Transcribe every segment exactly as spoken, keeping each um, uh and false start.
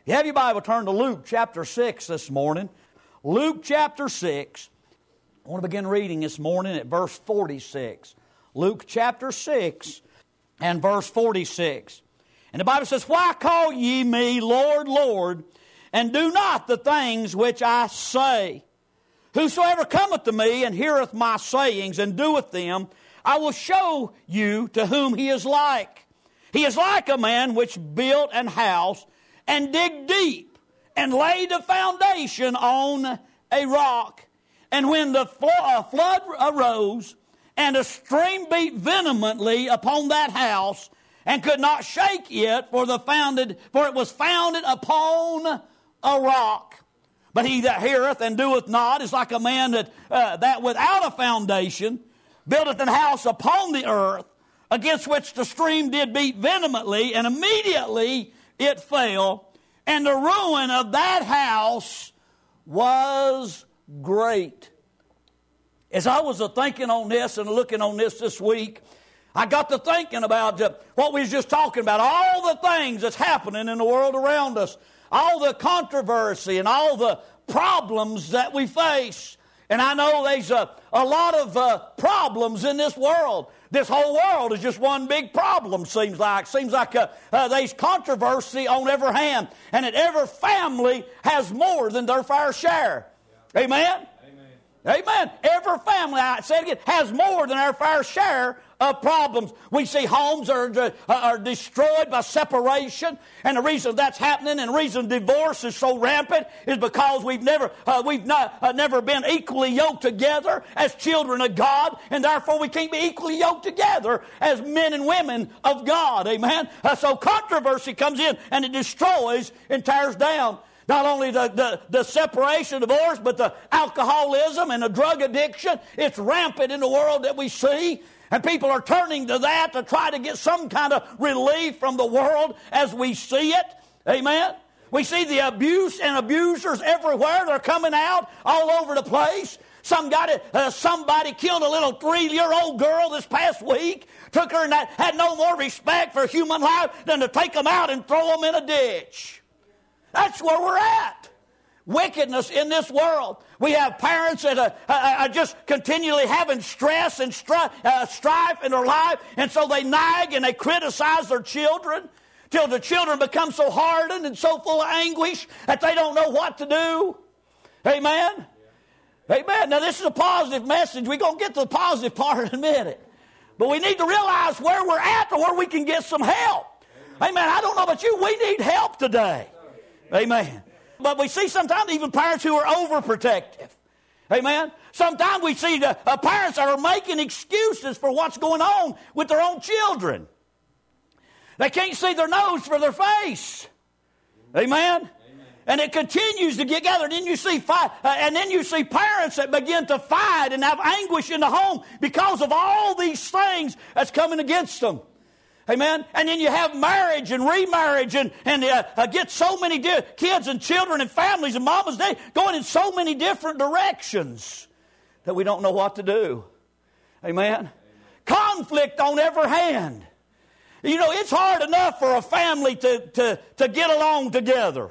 You have your Bible, turn to Luke chapter six this morning. Luke chapter six. I want to begin reading this morning at verse forty-six. Luke chapter six and verse forty-six. And the Bible says, "Why call ye me Lord, Lord, and do not the things which I say? Whosoever cometh to me and heareth my sayings and doeth them, I will show you to whom he is like. He is like a man which built an house and dig deep and laid a foundation on a rock. And when the flood arose and a stream beat vehemently upon that house and could not shake it, for the founded, for it was founded upon a rock. But he that heareth and doeth not is like a man that, uh, that without a foundation buildeth an house upon the earth, against which the stream did beat vehemently, and immediately it fell, and the ruin of that house was great." As I was thinking on this and looking on this this week, I got to thinking about uh, what we was just talking about, all the things that's happening in the world around us, all the controversy and all the problems that we face. And I know there's a, a lot of uh, problems in this world. This whole world is just one big problem, seems like. Seems like uh, uh, there's controversy on every hand. And that every family has more than their fair share. Yeah. Amen? Amen. Amen. Every family, I say it again, has more than our fair share of problems. We see homes are, uh, are destroyed by separation, and the reason that's happening and the reason divorce is so rampant is because we've never uh, we've not uh, never been equally yoked together as children of God, and therefore we can't be equally yoked together as men and women of God. Amen. Uh, so controversy comes in and it destroys and tears down not only the, the, the separation, divorce, but the alcoholism and the drug addiction. It's rampant in the world that we see. And people are turning to that to try to get some kind of relief from the world as we see it. Amen? We see the abuse and abusers everywhere. They're coming out all over the place. Some got it, uh, somebody killed a little three-year-old girl this past week, took her and had no more respect for human life than to take them out and throw them in a ditch. That's where we're at. Wickedness in this world. We have parents that are, are just continually having stress and stri- uh, strife in their life, and so they nag and they criticize their children till the children become so hardened and so full of anguish that they don't know what to do. Amen? Yeah. Amen. Now this is a positive message. We're going to get to the positive part in a minute. But we need to realize where we're at or where we can get some help. Amen. Amen. I don't know about you. We need help today. Amen. But we see sometimes even parents who are overprotective. Amen. Sometimes we see the uh, parents that are making excuses for what's going on with their own children. They can't see their nose for their face. Amen. Amen. And it continues to get gathered. And then you see fight, uh, and then you see parents that begin to fight and have anguish in the home because of all these things that's coming against them. Amen. And then you have marriage and remarriage and, and uh, uh, get so many di- kids and children and families and mamas day going in so many different directions that we don't know what to do. Amen. Amen. Conflict on every hand. You know, it's hard enough for a family to, to, to get along together.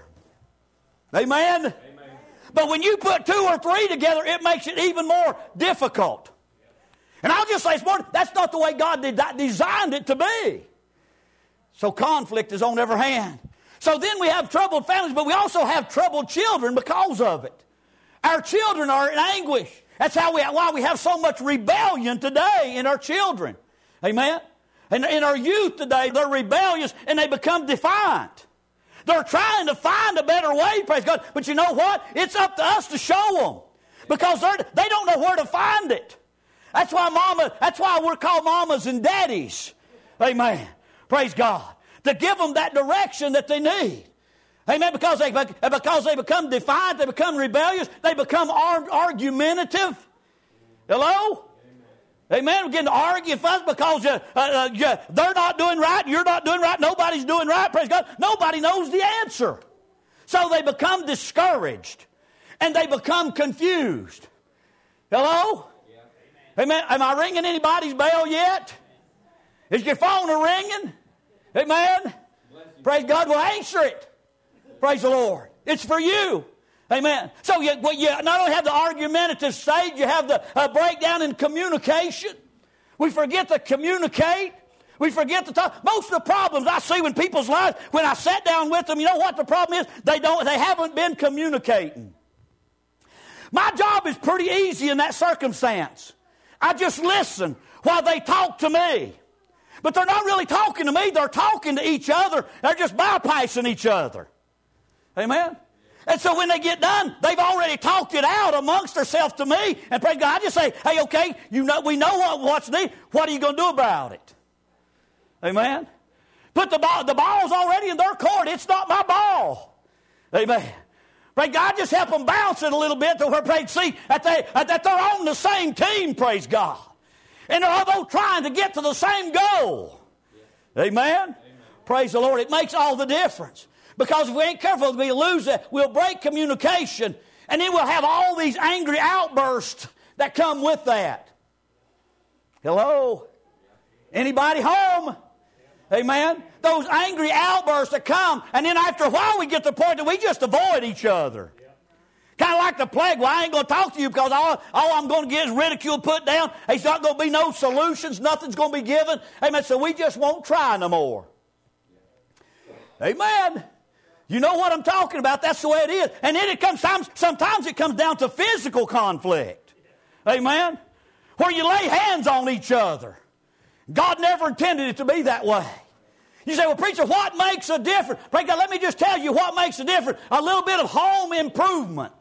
Amen? Amen. But when you put two or three together, it makes it even more difficult. And I'll just say this morning, that's not the way God did, designed it to be. So conflict is on every hand. So then we have troubled families, but we also have troubled children because of it. Our children are in anguish. That's how we, why we have so much rebellion today in our children. Amen? And in our youth today, they're rebellious and they become defiant. They're trying to find a better way, praise God. But you know what? It's up to us to show them. Because they don't know where to find it. That's why mama, that's why we're called mamas and daddies. Amen. Praise God. To give them that direction that they need. Amen. Because they, because they become defiant, they become rebellious, they become argumentative. Hello? Amen. We're getting to argue and fuss because uh, uh, uh, they're not doing right, you're not doing right, nobody's doing right. Praise God. Nobody knows the answer. So they become discouraged. And they become confused. Hello? Amen. Am I ringing anybody's bell yet? Is your phone a ringing? Amen. Praise God. Well, answer it. Praise the Lord. It's for you. Amen. So you, well, you not only have the argumentative stage, you have the uh, breakdown in communication. We forget to communicate. We forget to talk. Most of the problems I see in people's lives, when I sat down with them, you know what the problem is? They don't. They haven't been communicating. My job is pretty easy in that circumstance. I just listen while they talk to me. But they're not really talking to me. They're talking to each other. They're just bypassing each other. Amen? And so when they get done, they've already talked it out amongst themselves to me. And praise God, I just say, hey, okay, you know, we know what, what's needed. What are you going to do about it? Amen? Put the ball, the ball's already in their court. It's not my ball. Amen. Praise God, just help them bounce it a little bit to where, praise, see, that, they, that they're on the same team, praise God. And they're both trying to get to the same goal. Yeah. Amen? Amen? Praise the Lord. It makes all the difference. Because if we ain't careful, we lose it. We'll break communication. And then we'll have all these angry outbursts that come with that. Hello? Anybody home? Amen? Those angry outbursts that come. And then after a while we get to the point that we just avoid each other. Kind of like the plague. Well, I ain't going to talk to you because all, all I'm going to get is ridicule put down. There's not going to be no solutions. Nothing's going to be given. Amen. So we just won't try no more. Amen. You know what I'm talking about. That's the way it is. And then it comes times, sometimes it comes down to physical conflict. Amen. Where you lay hands on each other. God never intended it to be that way. You say, well, preacher, what makes a difference? Pray God, let me just tell you what makes a difference. A little bit of home improvement.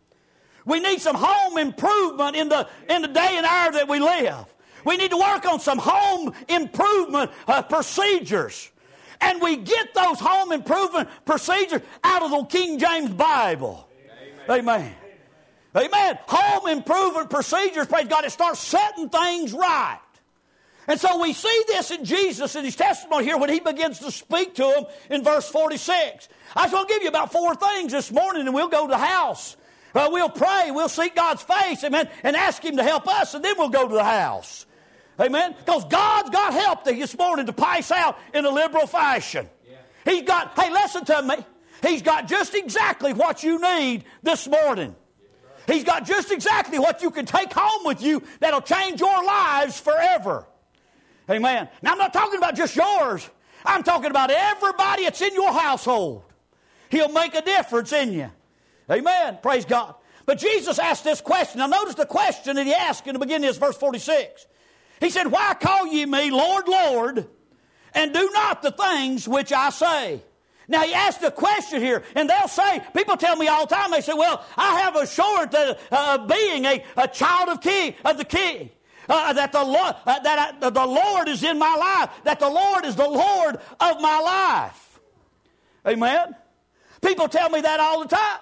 We need some home improvement in the, in the day and hour that we live. We need to work on some home improvement uh, procedures. And we get those home improvement procedures out of the King James Bible. Amen. Amen. Amen. Home improvement procedures, praise God, it starts setting things right. And so we see this in Jesus in his testimony here when he begins to speak to them in verse forty-six. I just want to give you about four things this morning and we'll go to the house. Uh, we'll pray, we'll seek God's face, amen, and ask him to help us, and then we'll go to the house. Amen? Because God's got help this morning to pass out in a liberal fashion. Yeah. He's got, hey, listen to me. He's got just exactly what you need this morning. He's got just exactly what you can take home with you that'll change your lives forever. Amen. Now, I'm not talking about just yours. I'm talking about everybody that's in your household. He'll make a difference in you. Amen. Praise God. But Jesus asked this question. Now, notice the question that he asked in the beginning of verse forty-six. He said, why call ye me Lord, Lord, and do not the things which I say? Now, he asked a question here, and they'll say, people tell me all the time, they say, well, I have assured that uh, being a, a child of king, of the king, uh, that, the Lord, uh, that I, the Lord is in my life, that the Lord is the Lord of my life. Amen? People tell me that all the time.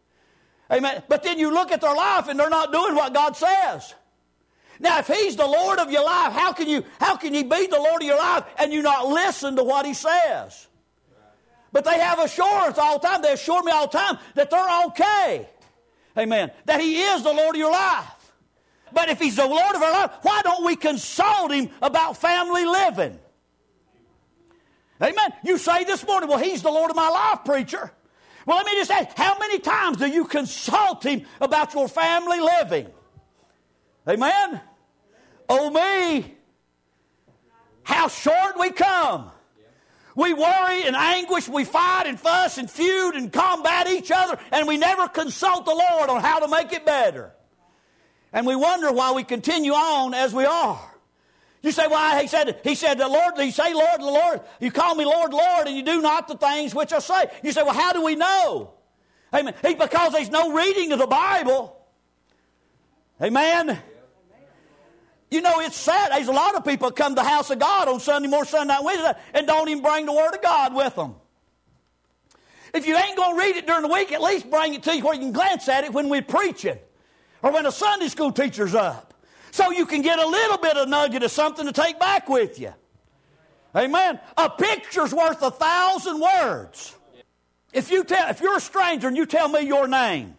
Amen? But then you look at their life, and they're not doing what God says. Now, if he's the Lord of your life, how can you, how can you be the Lord of your life and you not listen to what he says? But they have assurance all the time. They assure me all the time that they're okay. Amen. That he is the Lord of your life. But if he's the Lord of our life, why don't we consult him about family living? Amen. You say this morning, well, he's the Lord of my life, preacher. Well, let me just ask, how many times do you consult him about your family living? Amen. Oh me, how short we come. We worry and anguish, we fight and fuss and feud and combat each other, and we never consult the Lord on how to make it better. And we wonder why we continue on as we are. You say, well, he said, he said, the Lord, you say, Lord, Lord, you call me Lord, Lord, and you do not the things which I say. You say, well, how do we know? Amen. Because there's no reading of the Bible. Amen. You know, it's sad. There's a lot of people come to the house of God on Sunday morning, Sunday night, Wednesday, and don't even bring the Word of God with them. If you ain't going to read it during the week, at least bring it to you where you can glance at it when we're preaching or when a Sunday school teacher's up, so you can get a little bit of nugget of something to take back with you. Amen. A picture's worth a thousand words. If you tell, if you're a stranger and you tell me your name,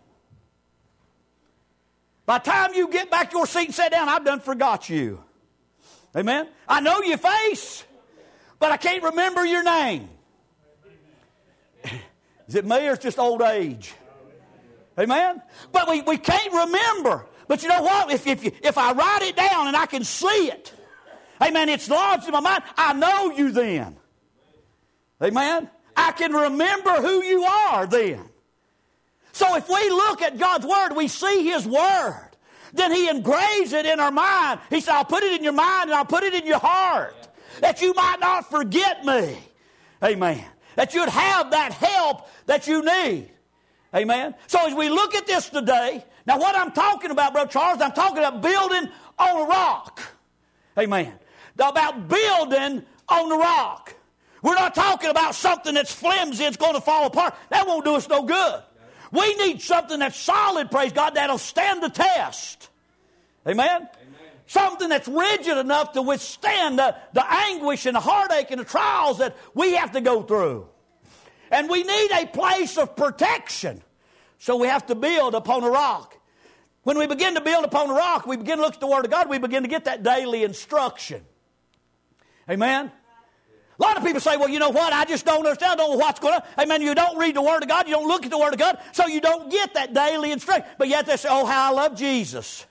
by the time you get back to your seat and sit down, I've done forgot you. Amen? I know your face, but I can't remember your name. Is it me or it's just old age? Amen? But we, we can't remember. But you know what? If, if, you, if I write it down and I can see it, amen, it's lodged in my mind, I know you then. Amen? I can remember who you are then. So if we look at God's Word, we see His Word, then He engraves it in our mind. He said, I'll put it in your mind and I'll put it in your heart, that you might not forget me. Amen. That you'd have that help that you need. Amen. So as we look at this today, now what I'm talking about, Brother Charles, I'm talking about building on a rock. Amen. About building on the rock. We're not talking about something that's flimsy, it's going to fall apart. That won't do us no good. We need something that's solid, praise God, that'll stand the test. Amen? Amen. Something that's rigid enough to withstand the, the anguish and the heartache and the trials that we have to go through. And we need a place of protection. So we have to build upon a rock. When we begin to build upon a rock, we begin to look at the Word of God, we begin to get that daily instruction. Amen? A lot of people say, well, you know what, I just don't understand, I don't know what's going on. Amen, you don't read the Word of God, you don't look at the Word of God, so you don't get that daily instruction. But yet they say, oh, how I love Jesus.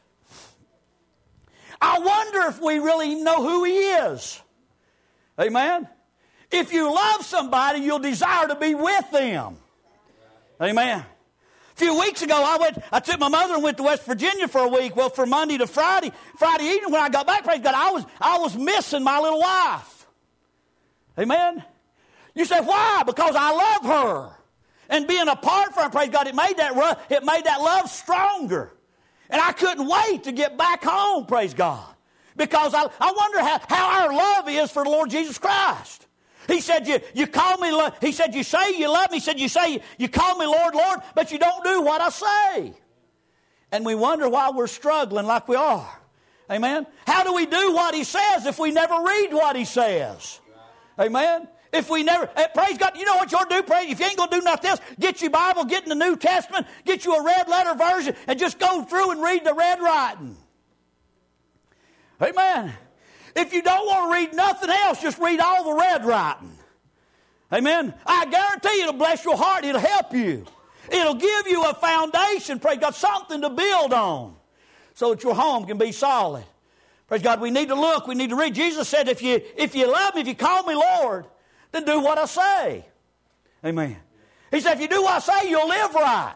I wonder if we really know who He is. Amen? If you love somebody, you'll desire to be with them. Amen? A few weeks ago, I went. I took my mother and went to West Virginia for a week. Well, from Monday to Friday, Friday evening when I got back, praise God, I was, I was missing my little wife. Amen? You say, why? Because I love her. And being apart from her, praise God, it made that, it made that love stronger. And I couldn't wait to get back home, praise God. Because I, I wonder how, how our love is for the Lord Jesus Christ. He said, you, you call me, he said, you say you love me. He said, you say, you, you call me Lord, Lord, but you don't do what I say. And we wonder why we're struggling like we are. Amen? How do we do what He says if we never read what He says? Amen? If we never, praise God, you know what you ought to do? Praise, if you ain't going to do nothing else, get your Bible, get in the New Testament, get you a red letter version, and just go through and read the red writing. Amen? If you don't want to read nothing else, just read all the red writing. Amen? I guarantee you it'll bless your heart. It'll help you. It'll give you a foundation, praise God, something to build on so that your home can be solid. Praise God, we need to look, we need to read. Jesus said, if you, if you love me, if you call me Lord, then do what I say. Amen. He said, if you do what I say, you'll live right.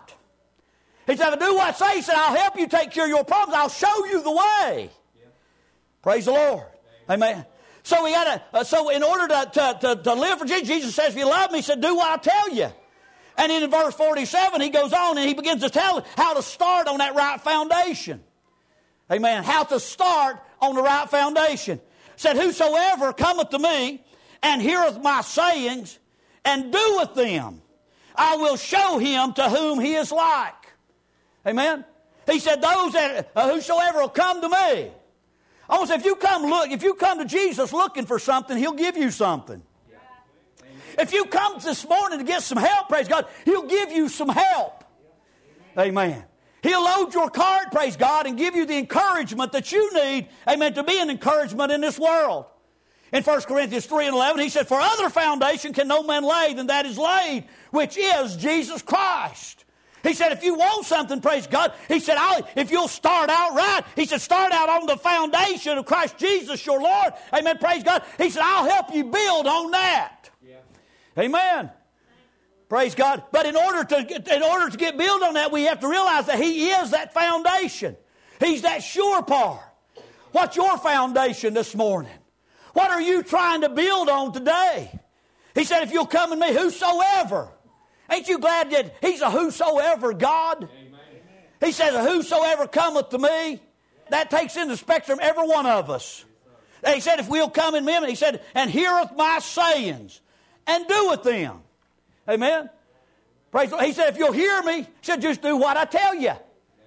He said, if I do what I say, He said, I'll help you take care of your problems. I'll show you the way. Yeah. Praise the Lord. Amen. So we got to. Uh, so in order to, to, to, to live for Jesus, Jesus says, if you love me, He said, do what I tell you. And in verse forty-seven, He goes on and He begins to tell how to start on that right foundation. Amen. How to start on the right foundation. Said, whosoever cometh to me and heareth my sayings and doeth them, I will show him to whom he is like. Amen. He said, those that uh, whosoever will come to me. I want to say, if you come look, if you come to Jesus looking for something, He'll give you something. Yeah. If you come this morning to get some help, praise God, He'll give you some help. Yeah. Amen. Amen. He'll load your cart, praise God, and give you the encouragement that you need, amen, to be an encouragement in this world. In First Corinthians three and eleven, he said, for other foundation can no man lay than that is laid, which is Jesus Christ. He said, if you want something, praise God, he said, I'll, if you'll start out right, he said, start out on the foundation of Christ Jesus, your Lord. Amen, praise God. He said, I'll help you build on that. Yeah. Amen. Praise God. But in order to get, in order to get built on that, we have to realize that He is that foundation. He's that sure part. What's your foundation this morning? What are you trying to build on today? He said, if you'll come to me, whosoever. Ain't you glad that He's a whosoever God? Amen. He says, whosoever cometh to me. That takes into spectrum every one of us. He said, if we'll come in Him, He said, and heareth my sayings, and doeth them. Amen. Praise the Lord. He said, if you'll hear me, He said, just do what I tell you. Amen.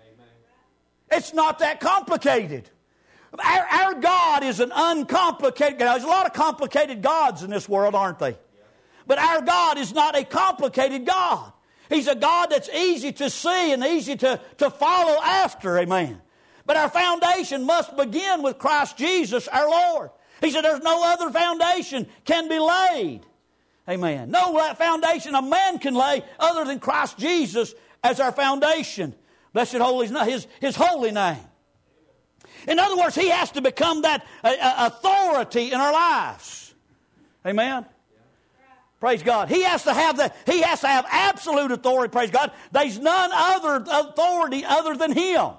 It's not that complicated. Our, our God is an uncomplicated God. There's a lot of complicated gods in this world, aren't they? Yeah. But our God is not a complicated God. He's a God that's easy to see and easy to, to follow after. Amen. But our foundation must begin with Christ Jesus, our Lord. He said, there's no other foundation can be laid. Amen. No foundation a man can lay other than Christ Jesus as our foundation. Blessed holy his, his holy name. In other words, He has to become that uh, authority in our lives. Amen. Praise God. He has to have that. He has to have absolute authority. Praise God. There's none other authority other than Him.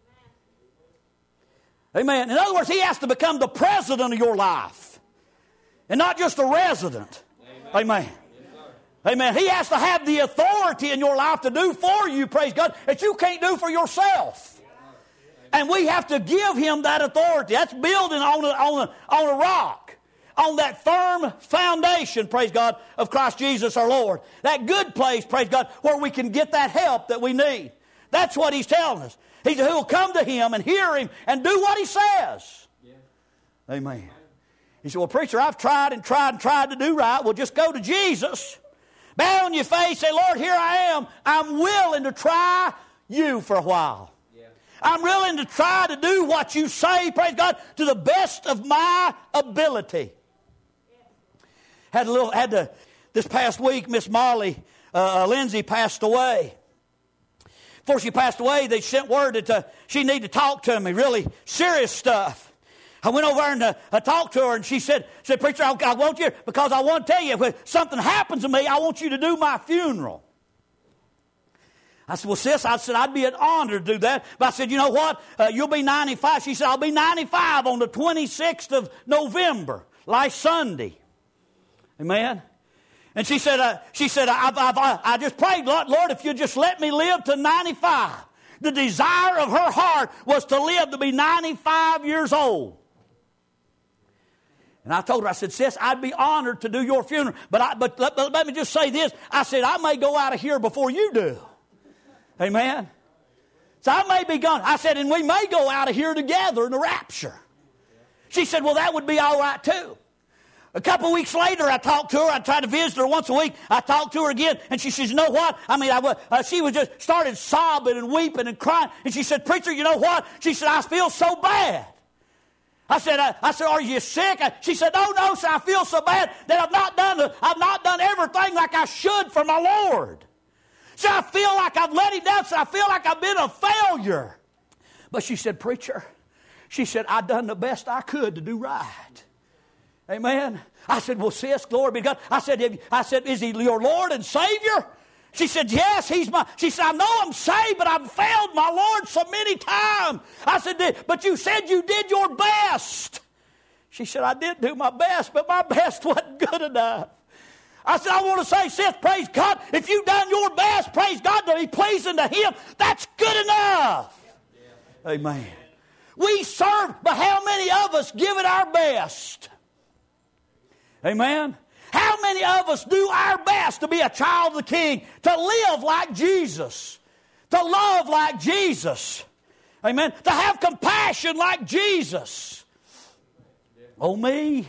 Amen. In other words, He has to become the president of your life, and not just a resident. Amen. Amen. Amen. He has to have the authority in your life to do for you, praise God, that you can't do for yourself. And we have to give Him that authority. That's building on a, on a, on a rock, on that firm foundation, praise God, of Christ Jesus our Lord. That good place, praise God, where we can get that help that we need. That's what He's telling us. He said, who will come to Him and hear Him and do what He says. Yeah. Amen. He said, well, preacher, I've tried and tried and tried to do right. Well, just go to Jesus. Bow on your face, say, Lord, here I am. I'm willing to try you for a while. Yeah. I'm willing to try to do what you say, praise God, to the best of my ability. Yeah. Had a little, had to, this past week, Miss Molly uh, Lindsay passed away. Before she passed away, they sent word that uh, she needed to talk to me, really serious stuff. I went over and uh, I talked to her, and she said, said Preacher, I, I want you, because I want to tell you, if something happens to me, I want you to do my funeral. I said, well, sis, I said, I'd be an honor to do that. But I said, you know what? Uh, you'll be ninety-five. She said, I'll be ninety-five on the twenty-sixth of November, last Sunday. Amen. And she said, uh, she said, I've, I've, I, I just prayed, Lord, Lord, if you just let me live to ninety-five. The desire of her heart was to live to be ninety-five years old. And I told her, I said, sis, I'd be honored to do your funeral. But, I, but let, let me just say this. I said, I may go out of here before you do. Amen. So I may be gone. I said, and we may go out of here together in the rapture. She said, well, that would be all right too. A couple weeks later, I talked to her. I tried to visit her once a week. I talked to her again, and she says, you know what? I mean, I, uh, she was just started sobbing and weeping and crying. And she said, preacher, you know what? She said, I feel so bad. I said, I, I said, are you sick? She said, no, no, sir, I feel so bad that I've not done the, I've not done everything like I should for my Lord. So I feel like I've let Him down. So I feel like I've been a failure. But she said, preacher, she said, I done the best I could to do right. Amen. I said, well, sis, glory be to God. I said, I said, is He your Lord and Savior? She said, yes, He's my, she said, I know I'm saved, but I've failed my Lord so many times. I said, but you said you did your best. She said, I did do my best, but my best wasn't good enough. I said, I want to say, sis, praise God, if you've done your best, praise God, to be pleasing to Him, that's good enough. Yeah. Amen. We serve, but how many of us give it our best? Amen. How many of us do our best to be a child of the King, to live like Jesus, to love like Jesus, amen, to have compassion like Jesus? Oh, me.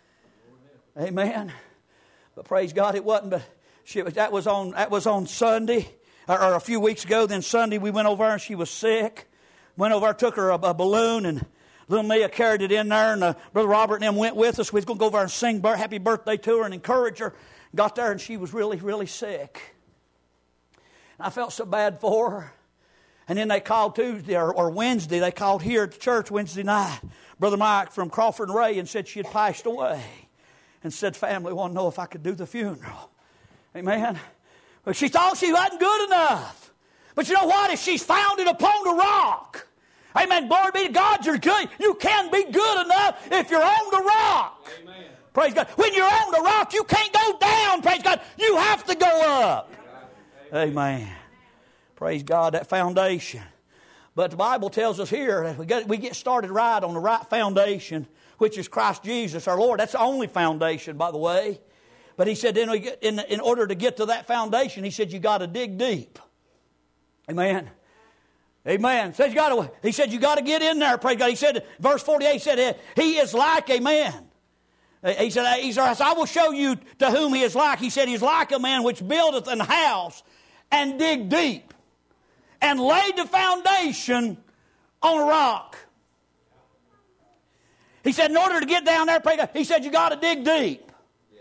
Amen. But praise God, it wasn't, but she, that was on that was on Sunday, or, or a few weeks ago. Then Sunday we went over and she was sick. Went over, took her a, a balloon, and little Mia carried it in there, and uh, Brother Robert and them went with us. We was going to go over and sing happy birthday to her and encourage her. Got there, and she was really, really sick. And I felt so bad for her. And then they called Tuesday or, or Wednesday. They called here at the church Wednesday night. Brother Mike from Crawford and Ray, and said she had passed away. And said, family wanted to know if I could do the funeral. Amen. But she thought she wasn't good enough. But you know what? If she's founded upon the rock, amen, glory be to God, you're good. You can be good enough if you're on the rock. Amen. Praise God. When you're on the rock, you can't go down, praise God. You have to go up. Amen. Amen. Praise God, that foundation. But the Bible tells us here that we get, we get started right on the right foundation, which is Christ Jesus our Lord. That's the only foundation, by the way. But He said in, in, in order to get to that foundation, He said you got to dig deep. Amen. Amen. Says you gotta, he said you got to get in there. Praise God. He said, verse forty-eight, he said, He is like a man. He said, he said, I will show you to whom He is like. He said, He's like a man which buildeth an house and dig deep and laid the foundation on a rock. He said, in order to get down there, praise God, He said, you got to dig deep.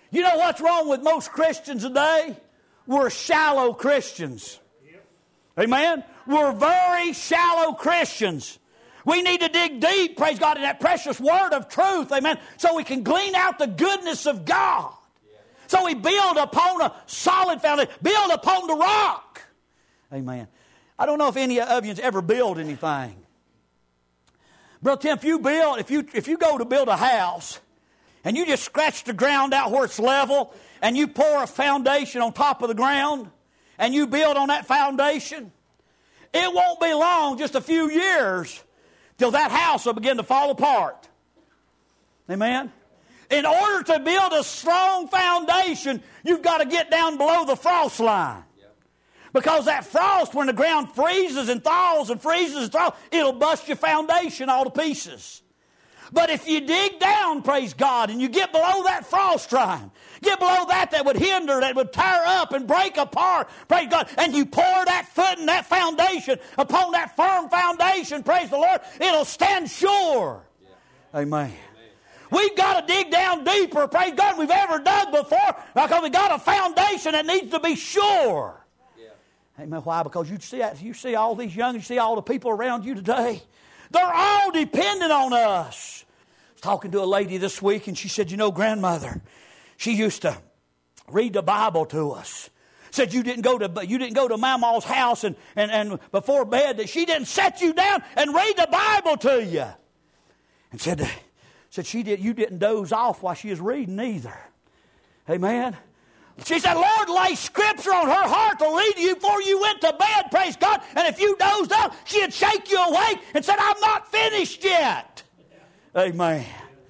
You know what's wrong with most Christians today? We're shallow Christians. Amen? We're very shallow Christians. We need to dig deep, praise God, in that precious word of truth, amen, so we can glean out the goodness of God. So we build upon a solid foundation, build upon the rock. Amen. I don't know if any of you ever build anything. Brother Tim, if you build, if you if you go to build a house and you just scratch the ground out where it's level and you pour a foundation on top of the ground and you build on that foundation, it won't be long, just a few years, till that house will begin to fall apart. Amen? In order to build a strong foundation, you've got to get down below the frost line. Because that frost, when the ground freezes and thaws and freezes and thaws, it'll bust your foundation all to pieces. But if you dig down, praise God, and you get below that frost line, get below that that would hinder, that would tear up and break apart, praise God, and you pour that foot and that foundation upon that firm foundation, praise the Lord, it'll stand sure. Yeah. Amen. Amen. We've got to dig down deeper, praise God, than we've ever dug before, because we've got a foundation that needs to be sure. Yeah. Amen. Why? Because you see, you see all these young, you see all the people around you today, they're all dependent on us. I was talking to a lady this week, and she said, you know, grandmother, she used to read the Bible to us. Said you didn't go to you didn't go to Mama's house and, and, and before bed that she didn't set you down and read the Bible to you. And said said she did you didn't doze off while she was reading either. Amen. She said, Lord, lay scripture on her heart to lead you before you went to bed, praise God. And if you dozed off, she'd shake you awake and said, I'm not finished yet. Amen.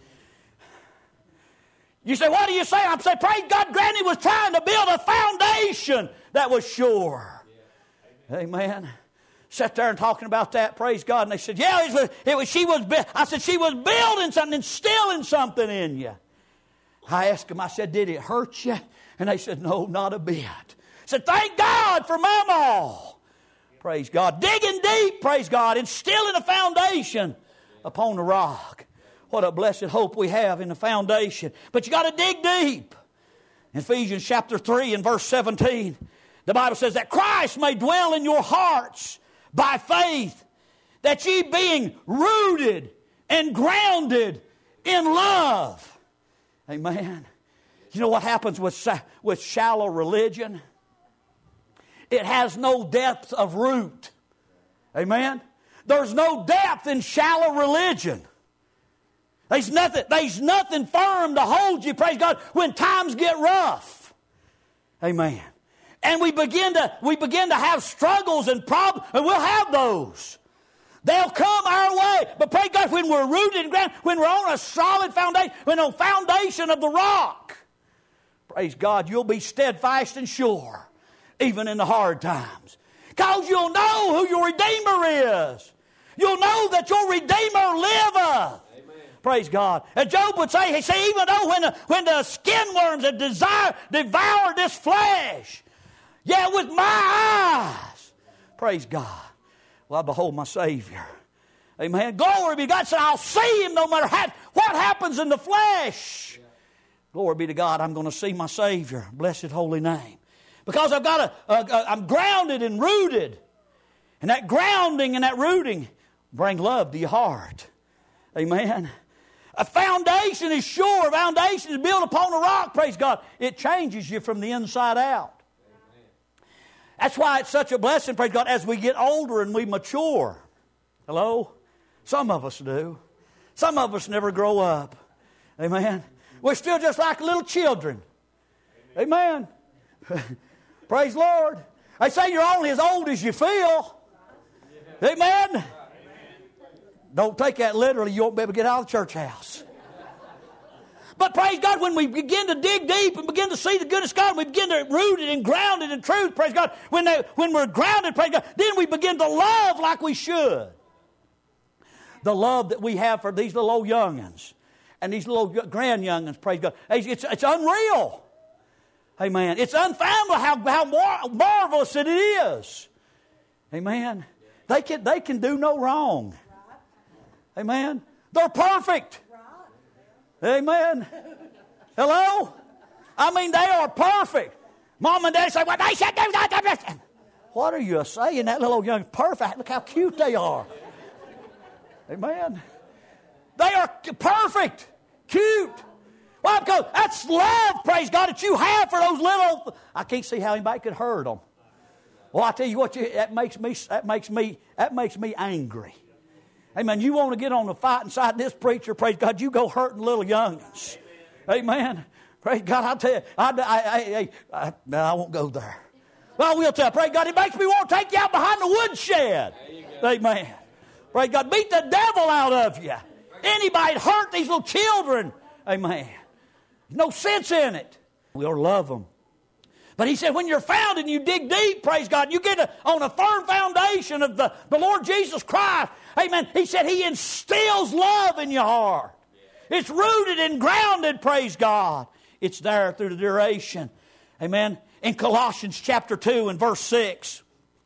You say, what do you say? I'm saying, praise God, Granny was trying to build a foundation that was sure. Yeah. Amen. Amen. Sat there and talking about that, praise God. And they said, yeah, it was, it was, she was, I said, she was building something, instilling something in you. I asked them, I said, did it hurt you? And they said, no, not a bit. I said, thank God for Mama. Praise God. Digging deep, praise God, instilling a foundation upon the rock. What a blessed hope we have in the foundation. But you got to dig deep. In Ephesians chapter three and verse seventeen, the Bible says that Christ may dwell in your hearts by faith, that ye being rooted and grounded in love. Amen. You know what happens with, with shallow religion? It has no depth of root. Amen. There's no depth in shallow religion. There's nothing, there's nothing firm to hold you, praise God, when times get rough. Amen. And we begin to we begin to have struggles and problems, and we'll have those. They'll come our way. But praise God, when we're rooted and grounded, when we're on a solid foundation, when on foundation of the rock, praise God, you'll be steadfast and sure, even in the hard times. Because you'll know who your Redeemer is. You'll know that your Redeemer liveth. Praise God. And Job would say, he said, even though when the, when the skin worms have desire, devoured this flesh, yeah, with my eyes, praise God, well, I behold my Savior. Amen. Glory be to God. So I'll see Him no matter how, what happens in the flesh. Glory be to God. I'm going to see my Savior. Blessed holy name. Because I've got a, a, a I'm grounded and rooted. And that grounding and that rooting bring love to your heart. Amen. A foundation is sure. A foundation is built upon a rock, praise God. It changes you from the inside out. Amen. That's why it's such a blessing, praise God, as we get older and we mature. Hello? Some of us do. Some of us never grow up. Amen. We're still just like little children. Amen. Amen. Praise the Lord. They say you're only as old as you feel. Amen. Don't take that literally. You won't be able to get out of the church house. But praise God, when we begin to dig deep and begin to see the goodness of God, we begin to root it and ground it in truth, praise God. When, they, when we're grounded, praise God, then we begin to love like we should. The love that we have for these little old young'uns and these little grand young'uns, praise God. It's, it's unreal. Amen. It's unfathomable how, how mar- marvelous it is. Amen. They can, they can do no wrong. Amen. They're perfect. Amen. Hello? I mean, they are perfect. Mom and Dad say, well, they should do that. What are you saying? That little young perfect. Look how cute they are. Amen. They are perfect, cute. Why? Because that's love, praise God, that you have for those little. I can't see how anybody could hurt them. Well, I tell you what, you, that makes me. That makes me. That makes me angry. Amen. You want to get on the fighting side of this preacher? Praise God. You go hurting little youngins. Amen. Praise God. I'll tell you. I, I, I, I, no, I won't go there. Well, I will tell. Praise God. It makes me want to take you out behind the woodshed. Amen. Praise God. Beat the devil out of you. Anybody hurt these little children. Amen. No sense in it. We'll love them. But he said when you're found and you dig deep, praise God, you get a, on a firm foundation of the, the Lord Jesus Christ. Amen. He said he instills love in your heart. It's rooted and grounded, praise God. It's there through the duration. Amen. In Colossians chapter two and verse six,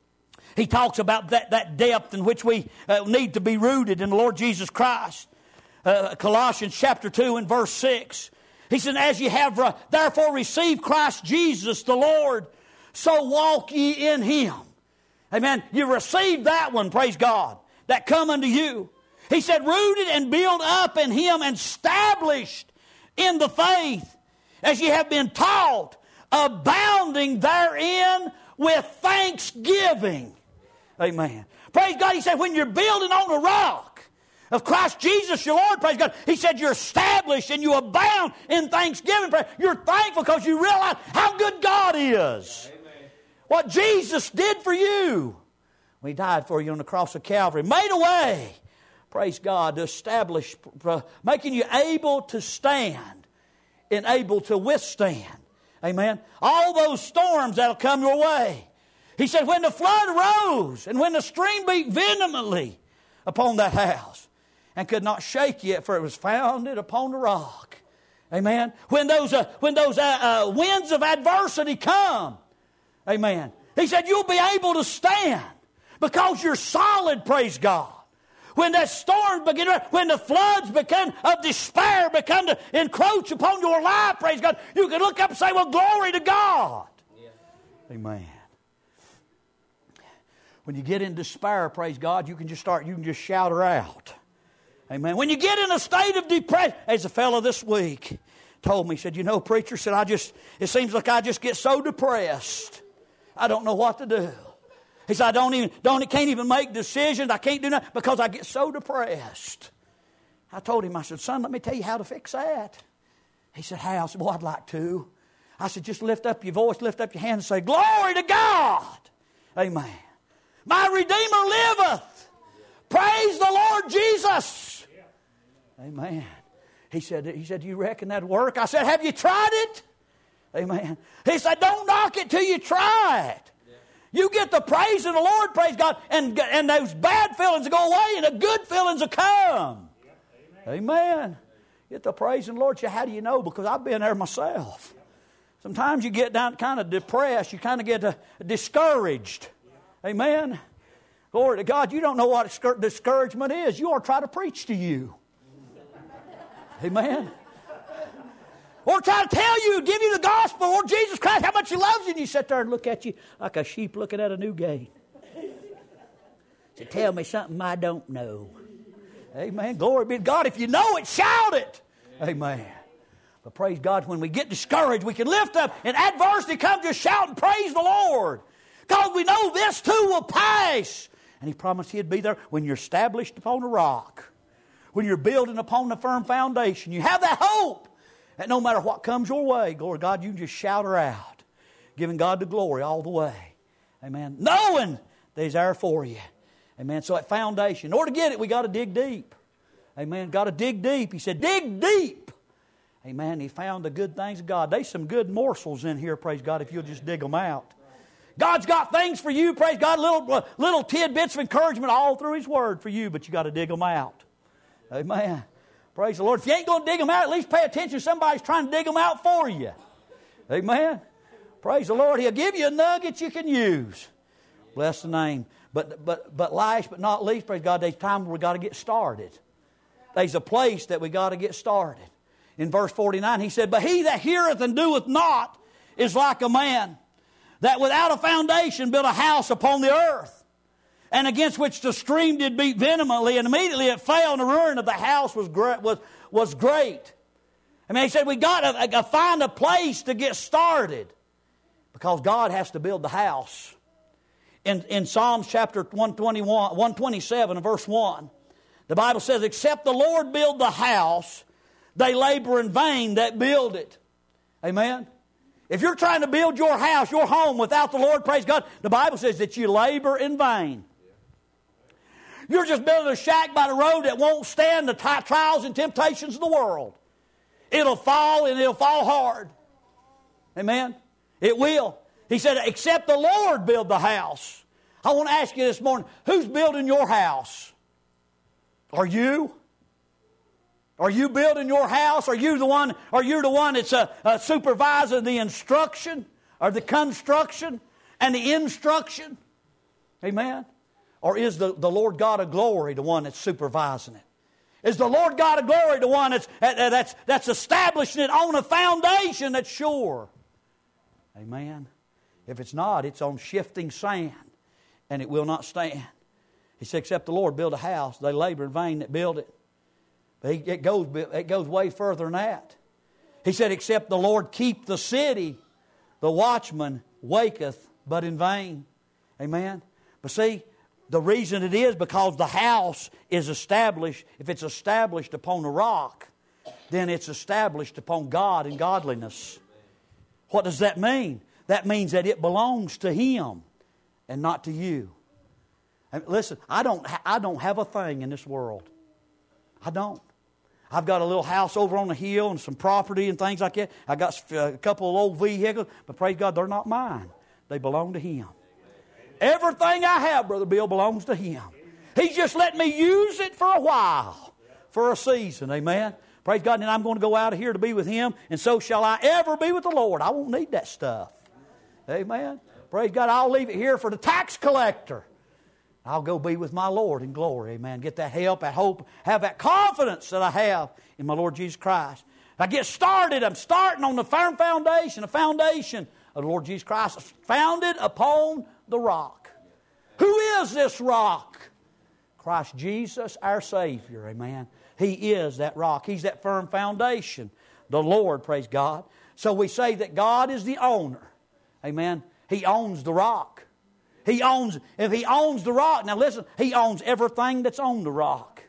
he talks about that, that depth in which we uh, need to be rooted in the Lord Jesus Christ. Uh, Colossians chapter two and verse six. He said, as ye have uh, therefore received Christ Jesus the Lord, so walk ye in Him. Amen. You received that one, praise God, that come unto you. He said, rooted and built up in Him and established in the faith, as ye have been taught, abounding therein with thanksgiving. Amen. Praise God. He said, when you're building on the rock of Christ Jesus your Lord, praise God, He said you're established and you abound in thanksgiving. You're thankful because you realize how good God is. Amen. What Jesus did for you when He died for you on the cross of Calvary. Made a way, praise God, to establish, making you able to stand and able to withstand. Amen. All those storms that'll come your way. He said when the flood rose and when the stream beat vehemently upon that house, and could not shake it, for it was founded upon the rock. Amen. When those uh, when those uh, uh, winds of adversity come, amen. He said you'll be able to stand because you're solid. Praise God. When that storm begin, when the floods begin of despair become to encroach upon your life, praise God, you can look up and say, "Well, glory to God." Yeah. Amen. When you get in despair, praise God, you can just start. You can just shout her out. Amen. When you get in a state of depression, as a fellow this week told me, he said, you know, preacher, said, I just, it seems like I just get so depressed. I don't know what to do. He said, I don't even, don't, can't even make decisions. I can't do nothing because I get so depressed. I told him, I said, son, let me tell you how to fix that. He said, how? I said, well, I'd like to. I said, just lift up your voice, lift up your hand and say, glory to God. Amen. My Redeemer liveth. Praise the Lord Jesus. Amen. He said, he said, do you reckon that'd work? I said, have you tried it? Amen. He said, don't knock it till you try it. Yeah. You get the praise of the Lord, praise God, and, and those bad feelings will go away and the good feelings will come. Yeah. Amen. Amen. Get the praise of the Lord. How do you know? Because I've been there myself. Sometimes you get down kind of depressed. You kind of get uh, discouraged. Yeah. Amen. Glory to God. You don't know what discouragement is. You ought to try to preach to you. Amen. Or try to tell you, give you the gospel, Lord Jesus Christ, how much He loves you. And you sit there and look at you like a sheep looking at a new gate. So tell me something I don't know. Amen. Glory be to God. If you know it, shout it. Amen. But praise God, when we get discouraged, we can lift up and adversity comes, just shout and praise the Lord. Because we know this too will pass. And He promised He'd be there when you're established upon a rock. When you're building upon a firm foundation, you have that hope that no matter what comes your way, glory to God, you can just shout her out, giving God the glory all the way. Amen. Knowing that He's there for you. Amen. So that foundation, in order to get it, we got to dig deep. Amen. Got to dig deep. He said, dig deep. Amen. He found the good things of God. There's some good morsels in here, praise God, if you'll just dig them out. God's got things for you, praise God, little, little tidbits of encouragement all through His Word for you, but you got to dig them out. Amen. Praise the Lord. If you ain't going to dig them out, at least pay attention. Somebody's trying to dig them out for you. Amen. Praise the Lord. He'll give you a nugget you can use. Bless the name. But but but last but not least, praise God, there's time where we got to get started. There's a place that we got to get started. in verse forty-nine, he said, but he that heareth and doeth not is like a man that without a foundation built a house upon the earth, and against which the stream did beat vehemently, and immediately it fell, and the ruin of the house was great. Was, was great. I mean, he said, we got to, to find a place to get started, because God has to build the house. In, in Psalms chapter one twenty-one, one twenty-seven and verse one, the Bible says, except the Lord build the house, they labor in vain that build it. Amen? If you're trying to build your house, your home, without the Lord, praise God, the Bible says that you labor in vain. You're just building a shack by the road that won't stand the t- trials and temptations of the world. It'll fall, and it'll fall hard. Amen? It will. He said, except the Lord build the house. I want to ask you this morning, who's building your house? Are you? Are you building your house? Are you the one, are you the one that's uh, uh, supervising the instruction, or the construction, and the instruction? Amen? Or is the, the Lord God of glory the one that's supervising it? Is the Lord God of glory the one that's, that's, that's establishing it on a foundation that's sure? Amen? If it's not, it's on shifting sand, and it will not stand. He said, except the Lord build a house, they labor in vain that build it. But it goes, it goes way further than that. He said, except the Lord keep the city, the watchman waketh but in vain. Amen? But see, the reason it is because the house is established, if it's established upon a rock, then it's established upon God and godliness. What does that mean? That means that it belongs to Him and not to you. And listen, I don't, I don't have a thing in this world. I don't. I've got a little house over on the hill and some property and things like that. I got a couple of old vehicles, but praise God, they're not mine. They belong to Him. Everything I have, Brother Bill, belongs to Him. He's just let me use it for a while, for a season. Amen. Praise God. And I'm going to go out of here to be with Him, and so shall I ever be with the Lord. I won't need that stuff. Amen. Praise God. I'll leave it here for the tax collector. I'll go be with my Lord in glory. Amen. Get that help, that hope, have that confidence that I have in my Lord Jesus Christ. If I get started, I'm starting on the firm foundation, the foundation of the Lord Jesus Christ, founded upon the rock. Who is this rock? Christ Jesus, our Savior. Amen. He is that rock. He's that firm foundation. The Lord, praise God. So we say that God is the owner. Amen. He owns the rock. He owns, if He owns the rock, now listen, He owns everything that's on the rock.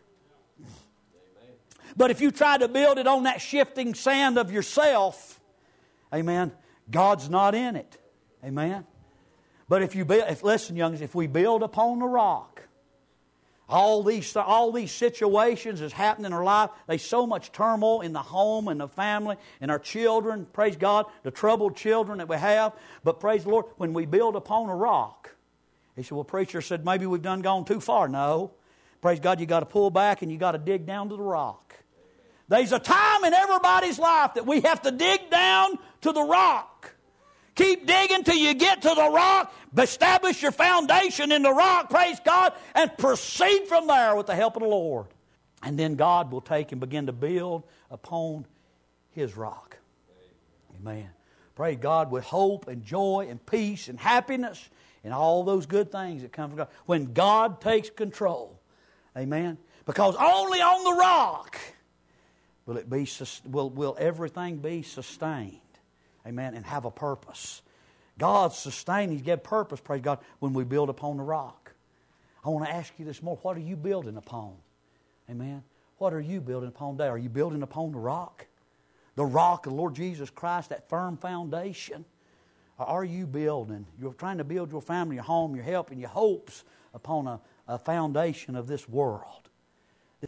But if you try to build it on that shifting sand of yourself, amen, God's not in it. Amen. But if you build, if listen, youngsters, if we build upon the rock, all these all these situations that's happening in our life, there's so much turmoil in the home and the family and our children, praise God, the troubled children that we have. But praise the Lord, when we build upon a rock, he said, well, preacher said maybe we've done gone too far. No. Praise God, you got to pull back and you got to dig down to the rock. There's a time in everybody's life that we have to dig down to the rock. Keep digging till you get to the rock. Establish your foundation in the rock, praise God, and proceed from there with the help of the Lord. And then God will take and begin to build upon His rock. Amen. Praise God with hope and joy and peace and happiness and all those good things that come from God. When God takes control. Amen. Because only on the rock will it be will, will everything be sustained. Amen. And have a purpose. God's sustaining, He's given purpose, praise God, when we build upon the rock. I want to ask you this morning, what are you building upon? Amen. What are you building upon today? Are you building upon the rock? The rock of the Lord Jesus Christ, that firm foundation? Or are you building? You're trying to build your family, your home, your help, and your hopes upon a, a foundation of this world.